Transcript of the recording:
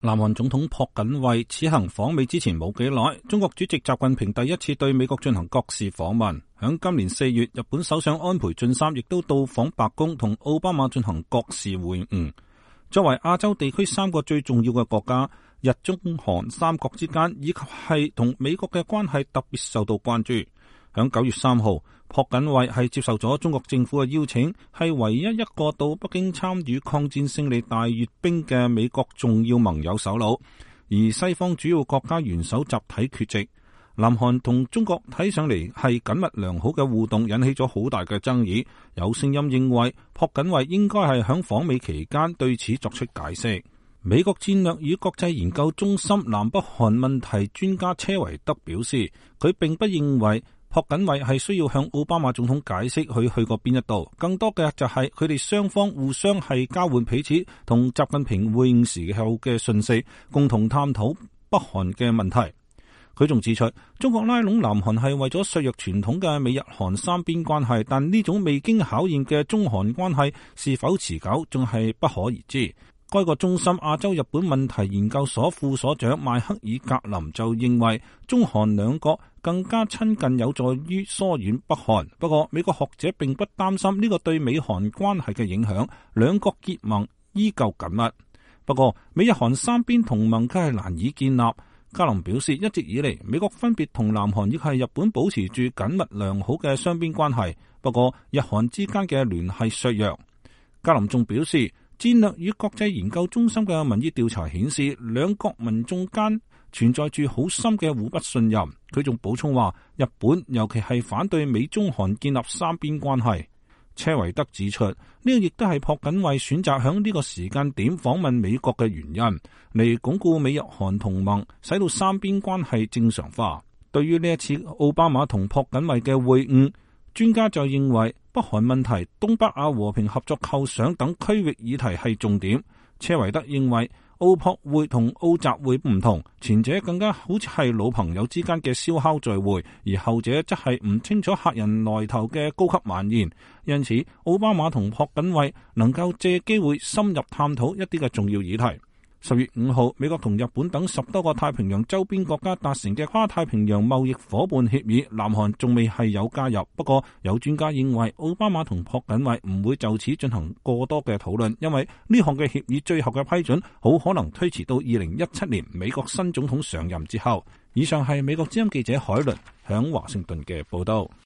南韓總統朴槿惠此行訪美之前冇幾耐，中國主席習近平第一次對美國進行國事訪問。響今年4月，日本首相安倍晉三亦都到訪白宮，同奧巴馬進行國事會晤。作為亞洲地區3個最重要嘅國家，日中韓3國之間以及係同美國嘅關係特別受到關注。響9月3號，朴槿惠係接受咗中國政府嘅邀請，係唯一一個到北京參與抗戰勝利大閱兵嘅美國重要盟友首腦，而西方主要國家元首集體缺席。南韓同中國睇上嚟係緊密良好嘅互動，引起咗好大嘅爭議。有聲音認為朴槿惠應該係響訪美期間對此作出解釋。美國戰略與國際研究中心南北韓問題專家車維德表示，佢並不認為朴槿惠係需要向奧巴馬總統解釋佢去過邊一度，更多嘅就係佢哋雙方互相係交換彼此同習近平會晤時候嘅訊息，共同探討北韓嘅問題。佢仲指出，中國拉攏南韓係為咗削弱傳統嘅美日韓三邊關係，但呢種未經考驗嘅中韓關係是否持久，仲係不可而知。該個中心亞洲日本問題研究所副所長邁克爾格林就認為，中韓兩國更加親近有助於疏遠北韓。不過，美國學者並不擔心呢個對美韓關係嘅影響，兩國結盟依舊緊密。不過，美日韓三邊同盟卻係難以建立。格林表示，一直以嚟，美國分別同南韓亦係日本保持住緊密良好嘅雙邊關係。不過，日韓之間嘅聯繫削弱。格林仲表示，戰略與國際研究中心嘅民意調查顯示，兩國民眾間存在住好深嘅互不信任。佢仲補充話，日本尤其係反對美中韓建立三邊關係。車維德指出，呢個亦都係朴槿惠選擇響呢個時間點訪問美國嘅原因，嚟鞏固美日韓同盟，使到三邊關係正常化。對於呢一次奧巴馬同朴槿惠嘅會晤，專家就認為北韓問題、東北亞和平合作構想等區域議題係重點。車維德認為奧朴會同奧習會唔同，前者更加好似係老朋友之間嘅燒烤聚會，而後者則係唔清楚客人來頭嘅高級晚宴。因此，奧巴馬同朴槿惠能夠借機會深入探討一啲嘅重要議題。10月5號，美國同日本等10多個太平洋周邊國家達成嘅跨太平洋貿易夥伴協議，南韓仲未係有加入。不過，有專家認為奧巴馬同朴槿惠唔會就此進行過多嘅討論，因為呢項嘅協議最後嘅批准好可能推遲到2017年美國新總統上任之後。以上係美國之音記者海倫響華盛頓嘅報道。